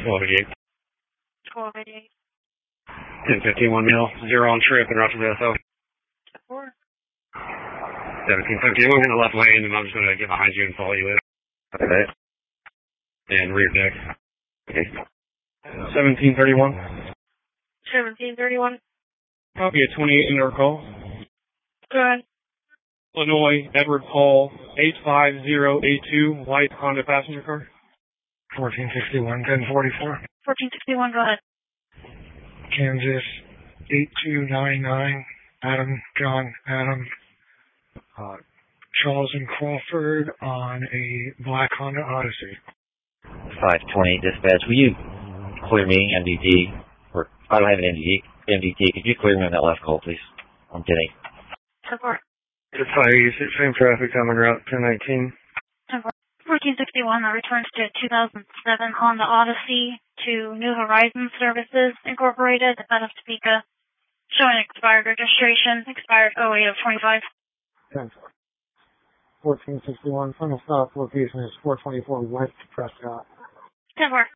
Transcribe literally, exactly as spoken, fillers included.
twelve eighty-eight. twelve eighty-eight. ten fifty-one mil, zero on trip and Roger S O. Four. seventeen fifty-one in the left lane, and I'm just going to get behind you and follow you in. Okay. And rear deck. Okay. seventeen thirty-one. seventeen thirty-one. Copy a twenty-eight in our call. Go ahead. Illinois, Edward Paul, eight five zero eight two, white Honda passenger car. fourteen sixty-one, ten forty-four. fourteen sixty-one, go ahead. Kansas, eight two nine nine, Adam, John, Adam, uh, Charles and Crawford on a black Honda Odyssey. five twenty dispatch, will you clear me, M D T? Or, I don't have an M D T. M D T, could you clear me on that left call, please? On ten eight. Support. It's five eighty-six, same traffic, common route, ten nineteen. fourteen sixty-one that returns to two thousand seven Honda Odyssey to New Horizons Services Incorporated out of Topeka, showing expired registration, expired oh eight of twenty-five. ten fourteen sixty-one, final stop location is four twenty-four West Prescott. ten four.